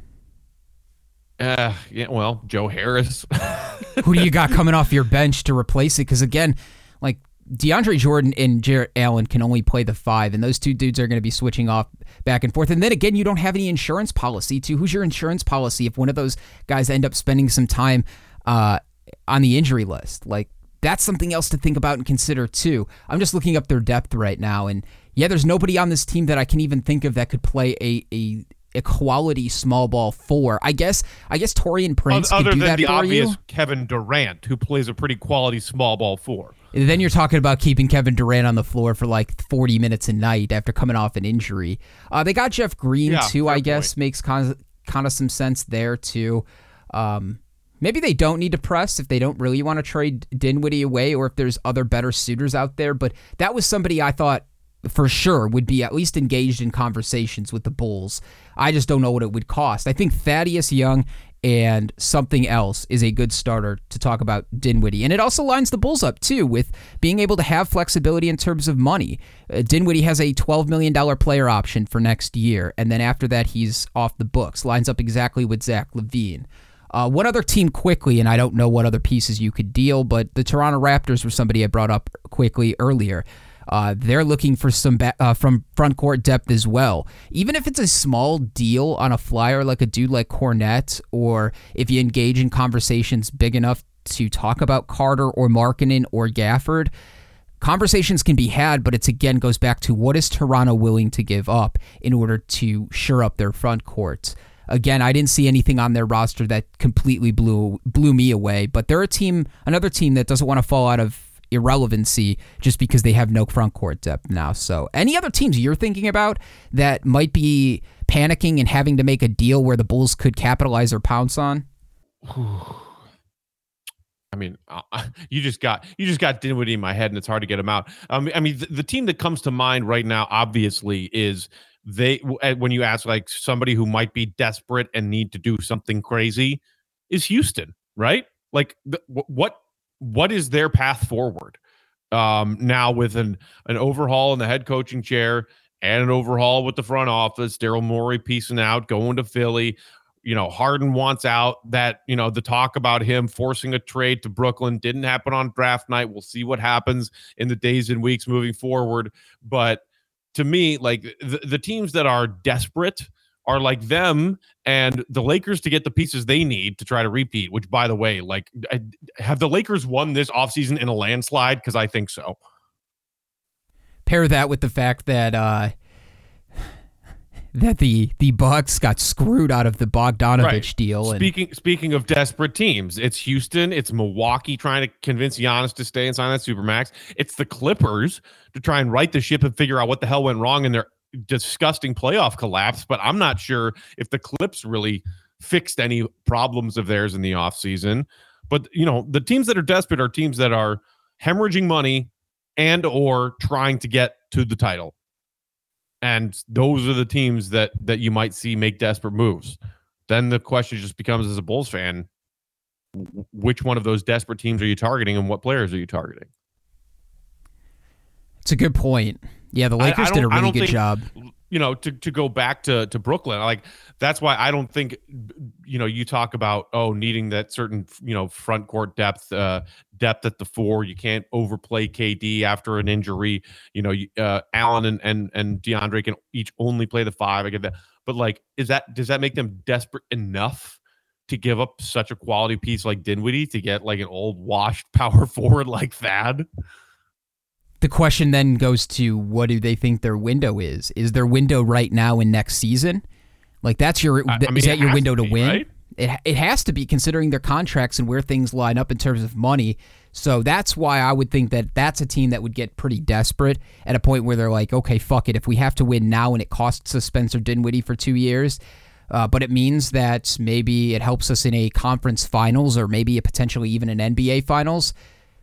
Uh, yeah, well, Joe Harris. Who do you got coming off your bench to replace it? Because again, like DeAndre Jordan and Jarrett Allen can only play the five, and those two dudes are going to be switching off back and forth. And then again, you don't have any insurance policy too. Who's your insurance policy if one of those guys end up spending some time uh, on the injury list? Like, that's something else to think about and consider too. I'm just looking up their depth right now, and yeah, there's nobody on this team that I can even think of that could play a a, a quality small ball four. I guess I guess Taurean Prince Other could do than that the for obvious you. Kevin Durant, who plays a pretty quality small ball four. And then you're talking about keeping Kevin Durant on the floor for like forty minutes a night after coming off an injury. Uh, they got Jeff Green yeah, too, I point. guess, makes kind of, kind of some sense there too. Um, maybe they don't need to press if they don't really want to trade Dinwiddie away, or if there's other better suitors out there. But that was somebody I thought for sure would be at least engaged in conversations with the Bulls. I just don't know what it would cost. I think Thaddeus Young and something else is a good starter to talk about Dinwiddie. And it also lines the Bulls up, too, with being able to have flexibility in terms of money. Uh, Dinwiddie has a twelve million dollars player option for next year, and then after that, he's off the books. Lines up exactly with Zach LaVine. Uh, one other team quickly, and I don't know what other pieces you could deal, but the Toronto Raptors were somebody I brought up quickly earlier. Uh, they're looking for some ba- uh, from front court depth as well. Even if it's a small deal on a flyer like a dude like Cornette, or if you engage in conversations big enough to talk about Carter or Markkanen or Gafford, conversations can be had, but it's again goes back to what is Toronto willing to give up in order to shore up their front court. Again, I didn't see anything on their roster that completely blew blew me away, but they're a team, another team that doesn't want to fall out of irrelevancy just because they have no front court depth now. So any other teams you're thinking about that might be panicking and having to make a deal where the Bulls could capitalize or pounce on? I mean, uh, you just got you just got Dinwiddie in my head, and it's hard to get him out. Um, I mean, the, the team that comes to mind right now, obviously, is they. When you ask like somebody who might be desperate and need to do something crazy, is Houston, right? Like, the, what what is their path forward um, now with an an overhaul in the head coaching chair and an overhaul with the front office? Daryl Morey piecing out, going to Philly. You know, Harden wants out. That, you know, the talk about him forcing a trade to Brooklyn didn't happen on draft night. We'll see what happens in the days and weeks moving forward. But to me, like the, the teams that are desperate are like them and the Lakers to get the pieces they need to try to repeat, which, by the way, like, have the Lakers won this offseason in a landslide? Because I think so. Pair that with the fact that, uh, that the the Bucks got screwed out of the Bogdanovich right. deal. And speaking speaking of desperate teams, it's Houston, it's Milwaukee trying to convince Giannis to stay and sign that Supermax. It's the Clippers to try and right the ship and figure out what the hell went wrong in their disgusting playoff collapse. But I'm not sure if the Clips really fixed any problems of theirs in the offseason. But, you know, the teams that are desperate are teams that are hemorrhaging money and or trying to get to the title. And those are the teams that that you might see make desperate moves. Then the question just becomes, as a Bulls fan, which one of those desperate teams are you targeting and what players are you targeting? It's a good point. Yeah, the Lakers did a really good think, job. You know, to, to go back to, to Brooklyn, like that's why I don't think, you know, you talk about, oh, needing that certain, you know, front court depth, uh, depth at the four. You can't overplay K D after an injury. You know, uh, Allen and, and, and DeAndre can each only play the five. I get that. But like, is that, does that make them desperate enough to give up such a quality piece like Dinwiddie to get like an old washed power forward like Thad? The question then goes to, what do they think their window is? Is their window right now in next season? Like, that's your, I mean, is that your window to, to be, win? Right? It it has to be, considering their contracts and where things line up in terms of money. So that's why I would think that that's a team that would get pretty desperate at a point where they're like, okay, fuck it. If we have to win now and it costs us Spencer Dinwiddie for two years, uh, but it means that maybe it helps us in a conference finals or maybe a potentially even an N B A finals.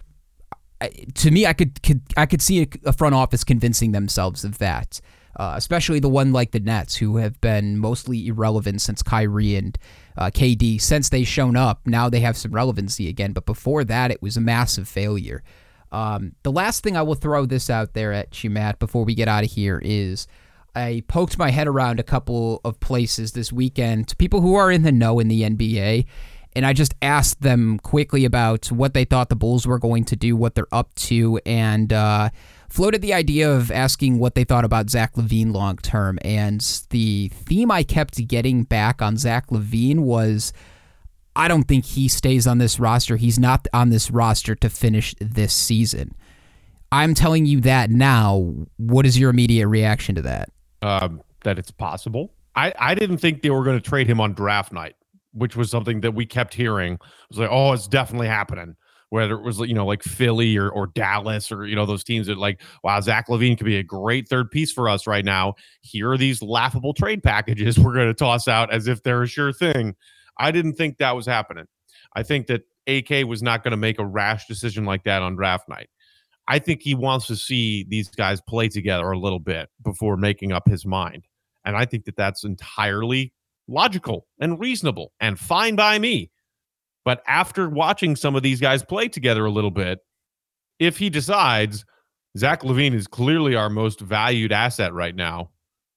To me, I could, could I could see a, a front office convincing themselves of that, uh, especially the one like the Nets, who have been mostly irrelevant since Kyrie and uh, K D. Since they've shown up, now they have some relevancy again, but before that, it was a massive failure. Um, the last thing I will throw this out there at you, Matt, before we get out of here is I poked my head around a couple of places this weekend to people who are in the know in the N B A, and I just asked them quickly about what they thought the Bulls were going to do, what they're up to, and uh, floated the idea of asking what they thought about Zach LaVine long term. And the theme I kept getting back on Zach LaVine was, I don't think he stays on this roster. He's not on this roster to finish this season. I'm telling you that now. What is your immediate reaction to that? Um, that it's possible. I, I didn't think they were going to trade him on draft night, which was something that we kept hearing. It was like, oh, it's definitely happening. Whether it was, you know, like Philly or, or Dallas or, you know, those teams that like, wow, Zach LaVine could be a great third piece for us right now. Here are these laughable trade packages we're going to toss out as if they're a sure thing. I didn't think that was happening. I think that A K was not going to make a rash decision like that on draft night. I think he wants to see these guys play together a little bit before making up his mind. And I think that that's entirely logical and reasonable and fine by me. But after watching some of these guys play together a little bit, if he decides Zach LaVine is clearly our most valued asset right now,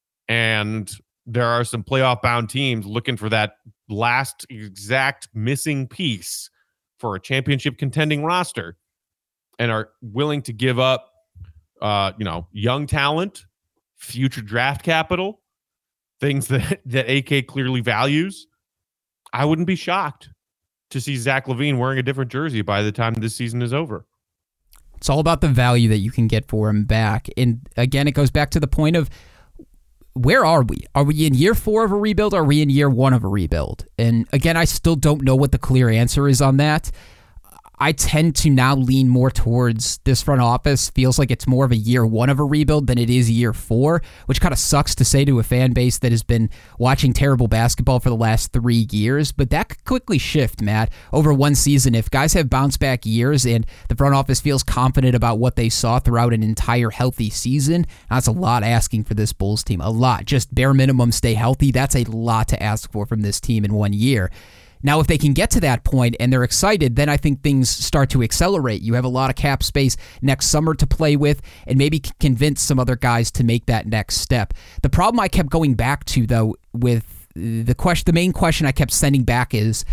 and there are some playoff bound teams looking for that last exact missing piece for a championship contending roster and are willing to give up, uh, you know, young talent, future draft capital, things that, that A K clearly values, I wouldn't be shocked to see Zach LaVine wearing a different jersey by the time this season is over. It's all about the value that you can get for him back. And again, it goes back to the point of, where are we? Are we in year four of a rebuild? Or are we in year one of a rebuild? And again, I still don't know what the clear answer is on that. I tend to now lean more towards this front office. Feels like it's more of a year one of a rebuild than it is year four, which kind of sucks to say to a fan base that has been watching terrible basketball for the last three years. But that could quickly shift, Matt, over one season. If guys have bounce back years and the front office feels confident about what they saw throughout an entire healthy season, that's a lot asking for this Bulls team. A lot. Just bare minimum stay healthy. That's a lot to ask for from this team in one year. Now, if they can get to that point and they're excited, then I think things start to accelerate. You have a lot of cap space next summer to play with and maybe convince some other guys to make that next step. The problem I kept going back to, though, with the question, the main question I kept sending back is,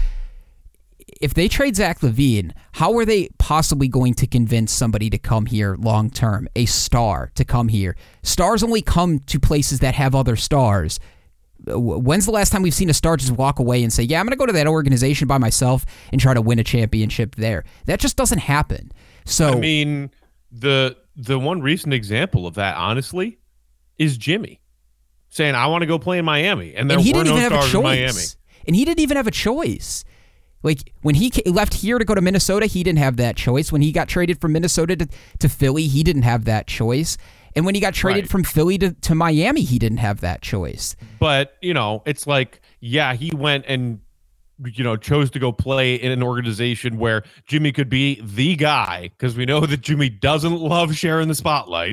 if they trade Zach LaVine, how are they possibly going to convince somebody to come here long term, a star to come here? Stars only come to places that have other stars. When's the last time we've seen a star just walk away and say, yeah, I'm going to go to that organization by myself and try to win a championship there? That just doesn't happen. So I mean, the the one recent example of that, honestly, is Jimmy saying, I want to go play in Miami. And there and he were didn't no even have stars a in choice. Miami. And he didn't even have a choice. Like, when he left here to go to Minnesota, he didn't have that choice. When he got traded from Minnesota to, to Philly, he didn't have that choice. And when he got traded Right. from Philly to, to Miami, he didn't have that choice. But, you know, it's like, yeah, he went and, you know, chose to go play in an organization where Jimmy could be the guy, because we know that Jimmy doesn't love sharing the spotlight.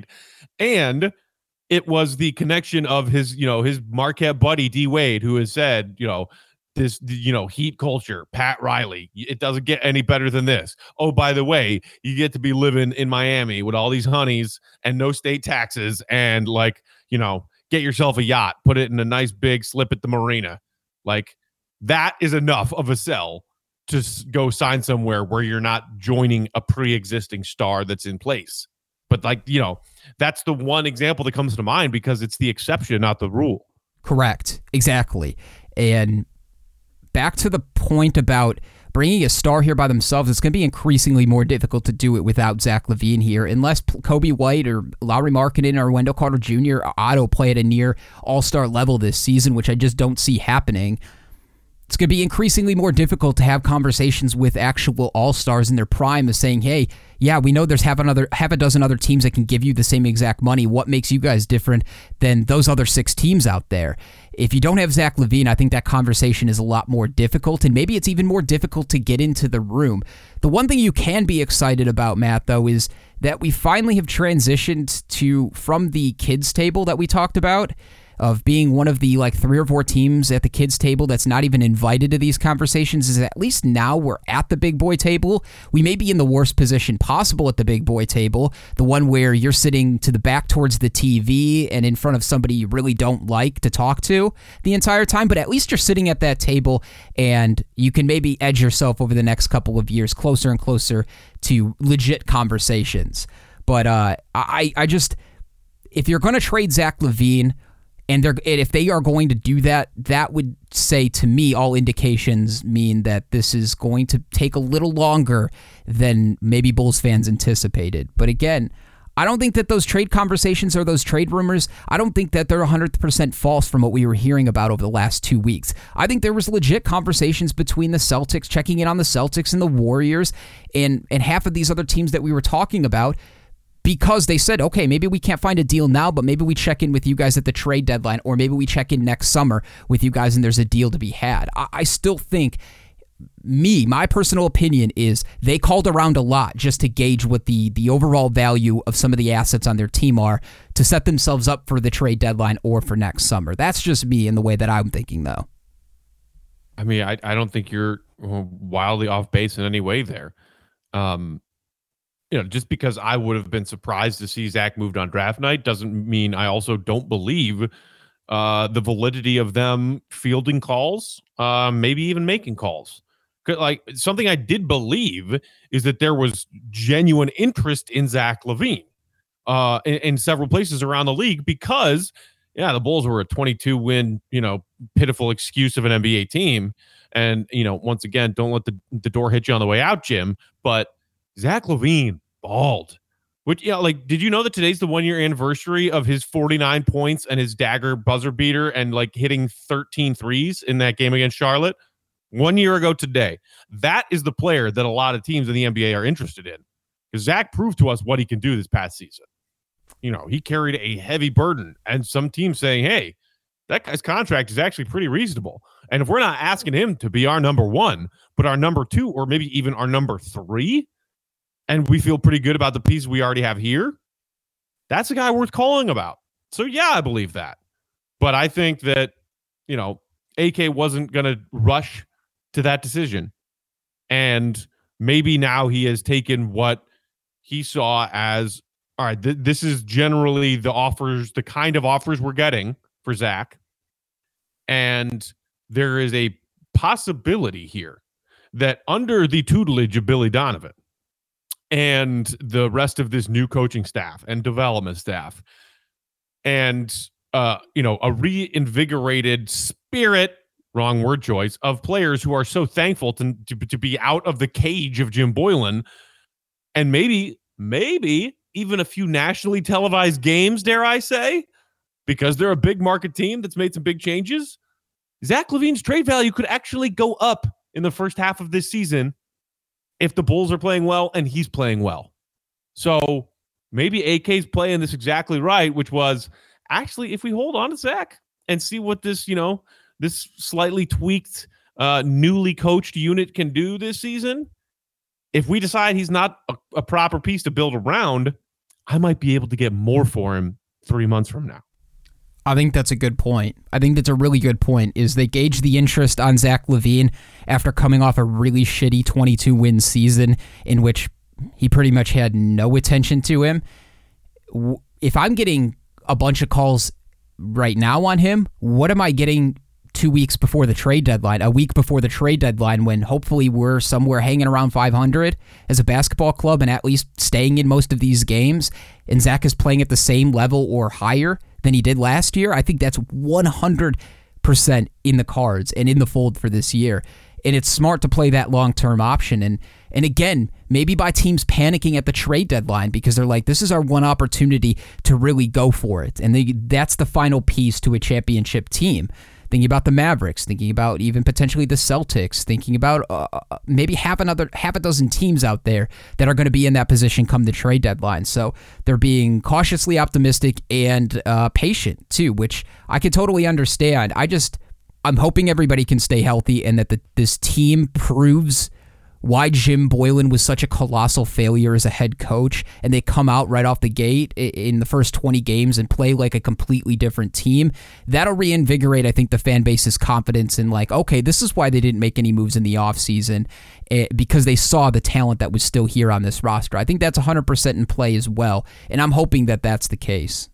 And it was the connection of his, you know, his Marquette buddy, D Wade, who has said, you know, this, you know, heat culture, Pat Riley, it doesn't get any better than this. Oh, by the way, you get to be living in Miami with all these honeys and no state taxes and, like, you know, get yourself a yacht, put it in a nice big slip at the marina. Like, that is enough of a sell to go sign somewhere where you're not joining a pre-existing star that's in place. But, like, you know, that's the one example that comes to mind because it's the exception, not the rule. Correct. Exactly. And back to the point about bringing a star here by themselves, it's going to be increasingly more difficult to do it without Zach LaVine here, unless Kobe White or Lauri Markkanen or Wendell Carter Junior or Otto play at a near all-star level this season, which I just don't see happening. It's going to be increasingly more difficult to have conversations with actual all-stars in their prime of saying, hey, yeah, we know there's half another half a dozen other teams that can give you the same exact money. What makes you guys different than those other six teams out there? If you don't have Zach LaVine, I think that conversation is a lot more difficult, and maybe it's even more difficult to get into the room. The one thing you can be excited about, Matt, though, is that we finally have transitioned to, from the kids table that we talked about, of being one of the like three or four teams at the kids table that's not even invited to these conversations, is at least now we're at the big boy table. We may be in the worst position possible at the big boy table, the one where you're sitting to the back towards the T V and in front of somebody you really don't like to talk to the entire time, but at least you're sitting at that table and you can maybe edge yourself over the next couple of years closer and closer to legit conversations. But uh, I, I just, if you're going to trade Zach LaVine, And they're and if they are going to do that, that would say to me, all indications mean that this is going to take a little longer than maybe Bulls fans anticipated. But again, I don't think that those trade conversations or those trade rumors, I don't think that they're one hundred percent false from what we were hearing about over the last two weeks. I think there was legit conversations between the Celtics, checking in on the Celtics and the Warriors and, and half of these other teams that we were talking about, because they said, okay, maybe we can't find a deal now, but maybe we check in with you guys at the trade deadline, or maybe we check in next summer with you guys and there's a deal to be had. I, I still think, me, my personal opinion is they called around a lot just to gauge what the, the overall value of some of the assets on their team are to set themselves up for the trade deadline or for next summer. That's just me in the way that I'm thinking, though. I mean, I, I don't think you're wildly off base in any way there. Um, You know, just because I would have been surprised to see Zach moved on draft night doesn't mean I also don't believe uh, the validity of them fielding calls, uh, maybe even making calls. Like, something I did believe is that there was genuine interest in Zach LaVine uh, in, in several places around the league because, yeah, the Bulls were a twenty-two win, you know, pitiful excuse of an N B A team. And, you know, once again, don't let the, the door hit you on the way out, Jim. But Zach LaVine balled. Which, yeah, like, did you know that today's the one year anniversary of his forty-nine points and his dagger buzzer beater and like hitting thirteen threes in that game against Charlotte? One year ago today. That is the player that a lot of teams in the N B A are interested in. Because Zach proved to us what he can do this past season. You know, he carried a heavy burden, and some teams saying, hey, that guy's contract is actually pretty reasonable. And if we're not asking him to be our number one, but our number two, or maybe even our number three, and we feel pretty good about the piece we already have here, that's a guy worth calling about. So, yeah, I believe that. But I think that, you know, A K wasn't going to rush to that decision. And maybe now he has taken what he saw as, all right, th- this is generally the offers, the kind of offers we're getting for Zach. And there is a possibility here that under the tutelage of Billy Donovan and the rest of this new coaching staff and development staff and, uh, you know, a reinvigorated spirit, wrong word choice, of players who are so thankful to, to, to be out of the cage of Jim Boylen, and maybe, maybe even a few nationally televised games, dare I say, because they're a big market team that's made some big changes. Zach LaVine's trade value could actually go up in the first half of this season if the Bulls are playing well and he's playing well. So maybe A K's playing this exactly right, which was actually, if we hold on to Zach and see what this, you know, this slightly tweaked, uh, newly coached unit can do this season, if we decide he's not a, a proper piece to build around, I might be able to get more for him three months from now. I think that's a good point. I think that's a really good point, is they gauge the interest on Zach LaVine after coming off a really shitty twenty-two win season in which he pretty much had no attention to him. If I'm getting a bunch of calls right now on him, what am I getting two weeks before the trade deadline, a week before the trade deadline, when hopefully we're somewhere hanging around five hundred as a basketball club and at least staying in most of these games, and Zach is playing at the same level or higher than he did last year? I think that's one hundred percent in the cards and in the fold for this year. And it's smart to play that long-term option. And and again, maybe by teams panicking at the trade deadline because they're like, this is our one opportunity to really go for it. And they, that's the final piece to a championship team. Thinking about the Mavericks, thinking about even potentially the Celtics, thinking about uh, maybe half another half a dozen teams out there that are going to be in that position come the trade deadline. So they're being cautiously optimistic and uh, patient too, which I can totally understand. I just I'm hoping everybody can stay healthy and that the, this team proves why Jim Boylen was such a colossal failure as a head coach, and they come out right off the gate in the first twenty games and play like a completely different team. That'll reinvigorate, I think, the fan base's confidence in like, okay, this is why they didn't make any moves in the offseason, because they saw the talent that was still here on this roster. I think that's one hundred percent in play as well, and I'm hoping that that's the case.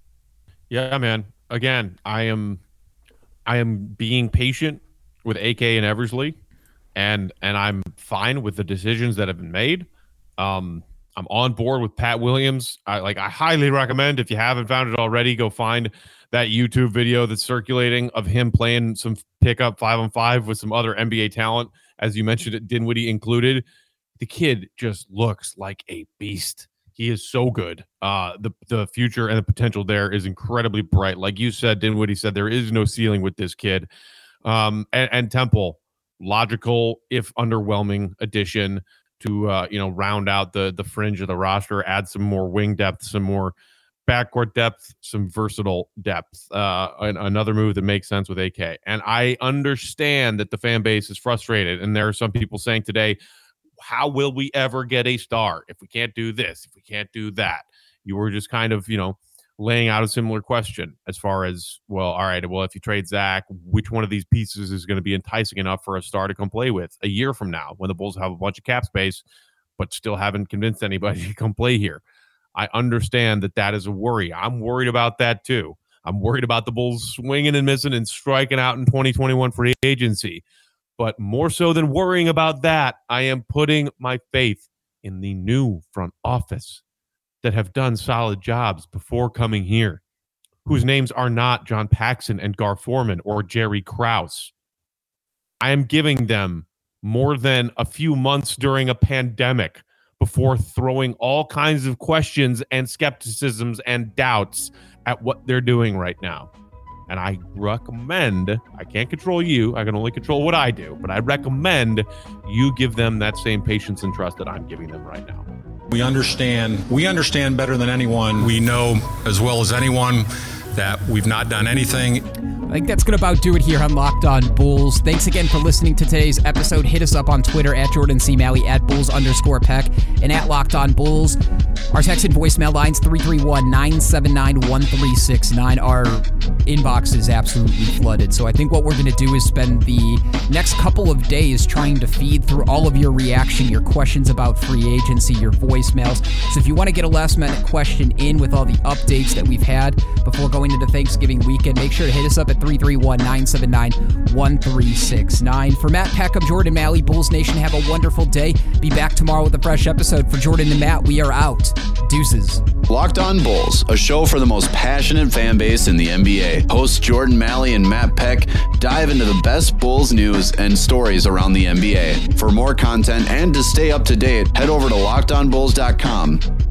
Yeah, man. Again, I am I am being patient with A K and Eversley. And and I'm fine with the decisions that have been made. Um, I'm on board with Pat Williams. I like. I highly recommend, if you haven't found it already, go find that YouTube video that's circulating of him playing some pickup five on five with some other N B A talent, as you mentioned it, Dinwiddie included. The kid just looks like a beast. He is so good. Uh, the the future and the potential there is incredibly bright. Like you said, Dinwiddie said, there is no ceiling with this kid. Um, and, and Temple. Logical, if underwhelming, addition to uh, you know round out the the fringe of the roster, add some more wing depth, some more backcourt depth, some versatile depth. Uh, and another move that makes sense with A K. And I understand that the fan base is frustrated, and there are some people saying today, "How will we ever get a star if we can't do this? If we can't do that?" You were just kind of you know. laying out a similar question as far as, well, all right, well, if you trade Zach, which one of these pieces is going to be enticing enough for a star to come play with a year from now when the Bulls have a bunch of cap space, but still haven't convinced anybody to come play here? I understand that that is a worry. I'm worried about that too. I'm worried about the Bulls swinging and missing and striking out in twenty twenty-one free agency. But more so than worrying about that, I am putting my faith in the new front office that have done solid jobs before coming here, whose names are not John Paxson and Gar Forman or Jerry Krause. I am giving them more than a few months during a pandemic before throwing all kinds of questions and skepticisms and doubts at what they're doing right now. And I recommend, I can't control you, I can only control what I do, but I recommend you give them that same patience and trust that I'm giving them right now. We understand, we understand better than anyone. We know as well as anyone that we've not done anything. I think that's going to about do it here on Locked On Bulls. Thanks again for listening to today's episode. Hit us up on Twitter at Jordan C. Malley, at Bulls underscore Peck, and at Locked On Bulls. Our text and voicemail lines three three one, nine seven nine, one three six nine. Our inbox is absolutely flooded. So I think what we're going to do is spend the next couple of days trying to feed through all of your reaction, your questions about free agency, your voicemails. So if you want to get a last minute question in with all the updates that we've had before going into Thanksgiving weekend, make sure to hit us up at three three one, nine seven nine, one three six nine. For Matt Peck, I'm Jordan Malley. Bulls Nation, have a wonderful day. Be back tomorrow with a fresh episode. For Jordan and Matt, we are out. Deuces. Locked On Bulls, a show for the most passionate fan base in the N B A. Hosts Jordan Malley and Matt Peck dive into the best Bulls news and stories around the N B A. For more content and to stay up to date, head over to locked on bulls dot com.